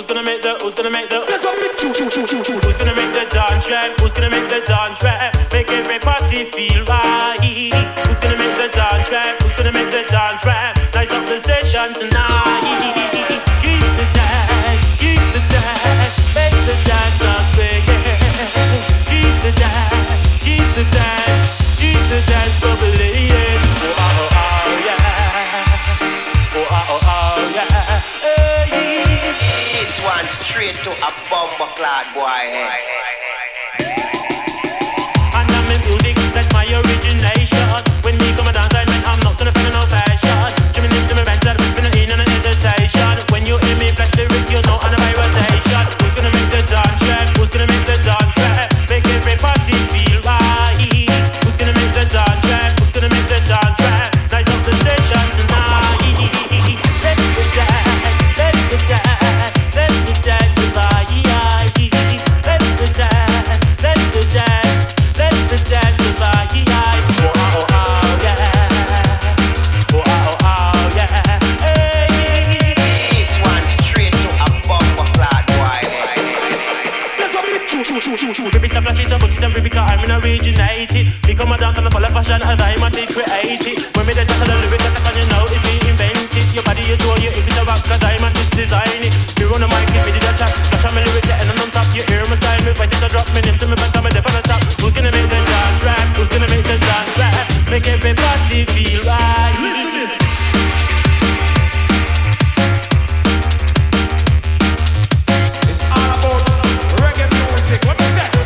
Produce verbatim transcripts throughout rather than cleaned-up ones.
Who's gonna make the, who's gonna make the Who's gonna make the dance trap? Who's gonna make the dance trap? Make every party feel right. Who's gonna make the dance trap? Who's gonna make the dance trap? Light up the station tonight. Keep the dance, keep the dance, make the dance us sway. Keep the dance, keep the dance, keep the dance bubbling. Oh oh oh yeah, oh oh oh yeah. This one straight to a bomber clad boy head. And I'm in music, that's my origination. When me come and dance, I mean I'm not gonna find no fashion. Jimmy lift to me mental, been in an hesitation. When you hear me flex the lyric, you know I'm a rotation. Who's gonna make the dance track? Who's gonna make the dance track? Make every party feel right. Who's gonna make the dance track? Who's gonna make the dance track? Nice up the station tonight. Let the dance, let the dance, let the dance survive. Let the dance, let the dance, let the dance survive. Oh oh oh yeah, oh oh oh yeah. Hey, This one straight to a bomber clad boy head. that's what we choo choo choo choo choo. Rip it up, flash it up, bust it and rip it 'cause I'm in originated. Become a dance and a full of fashion and I'm a create it. When me the dance and the lyrics, that's when you know it's been invented. Your body, you draw, you if it's a rock 'cause I'm a design it. Me run the mic, me did a chat. Flash on my lyrics, and I'm on top. You hear my style, me fight it to drop me into me back, I'm a dip on the top. Who's gonna make the dance rap? Who's gonna make the dance rap? Make everybody feel right. Listen this. It's all about reggae music. What is that?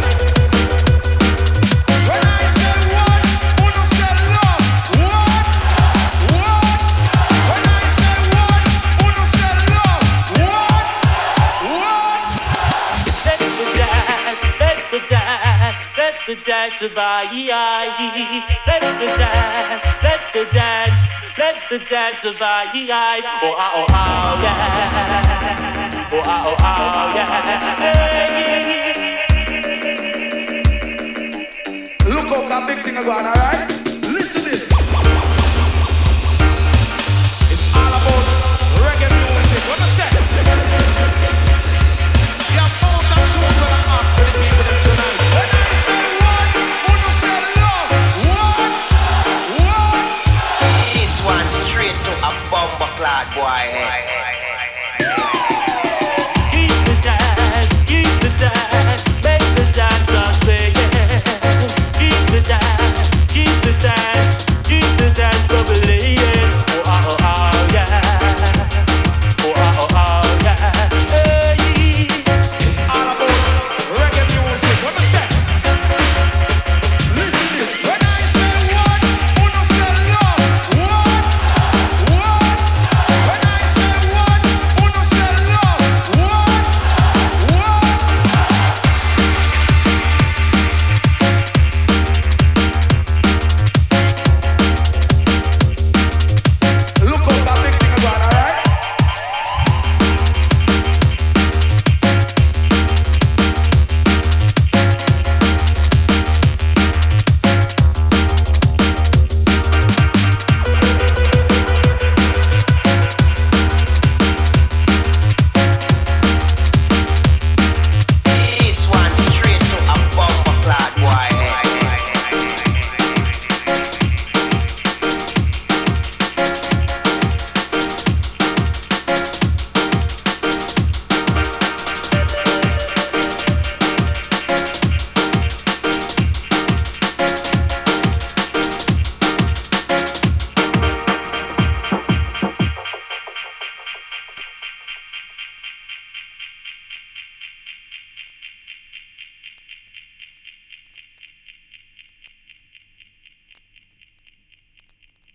When I say what, who don't say love? What? What? When I say what, who don't say love? What? What? Let the dance, let the dance, let the dance survive. Let the dance, let the dance, let the dance survive. Oh ah oh ah yeah, oh ah oh ah yeah. Hey. Look how that big thing is going, alright?